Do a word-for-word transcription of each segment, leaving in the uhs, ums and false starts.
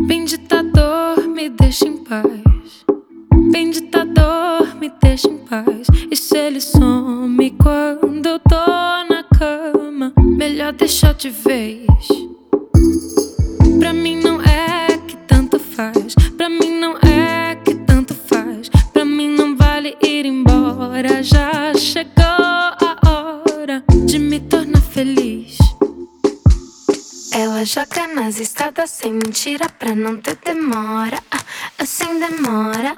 Bendita dor, me deixa em paz. Bendita dor, me deixa em paz. E se ele some quando eu tô na cama, melhor deixar de vez. Pra mim não é que tanto faz. Pra mim não é que tanto faz. Pra mim não vale ir embora. Já chegou a hora de me tornar feliz. Ela joga nas estradas sem mentira pra não ter demora. Assim demora.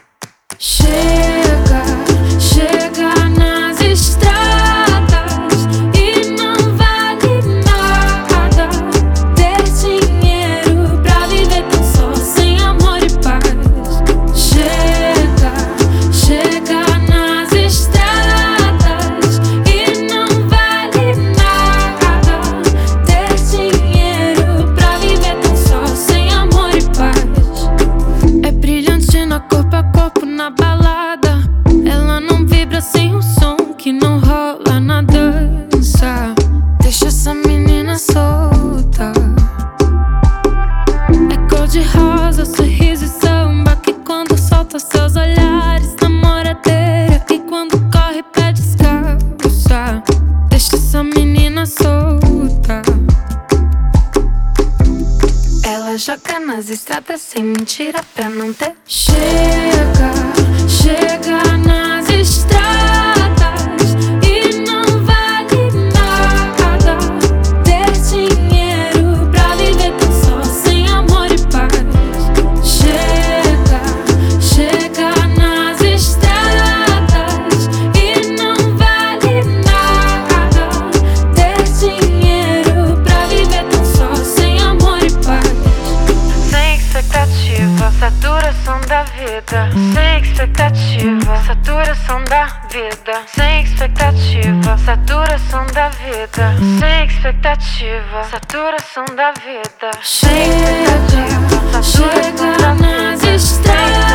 Chega, chega nas estradas e não vale nada ter dinheiro pra viver tão só, sem amor e paz. Chega, chega nas estradas e não vale nada ter dinheiro pra viver tão só, sem amor e paz. É brilhante na corpo a corpo, na balada. Ela não vibra sem o som que não rola na dança. Deixa essa menina solta. É cor de rosa, sorriso e samba, que quando solta seus olhares, namoradeira, que quando corre pé descalça. Deixa essa menina solta. Ela joga nas estradas sem mentira pra não ter. Chega, chega nas estradas e não vale nada ter dinheiro pra viver tão só, sem amor e paz. Chega, chega nas estradas e não vale nada ter dinheiro pra viver tão só, sem amor e paz. Sem expectativa, saturação da vida. Sem expectativa, saturação da vida. Sem expectativa, saturação da vida. Sem expectativa, saturação da vida. Chega, chega nas estradas.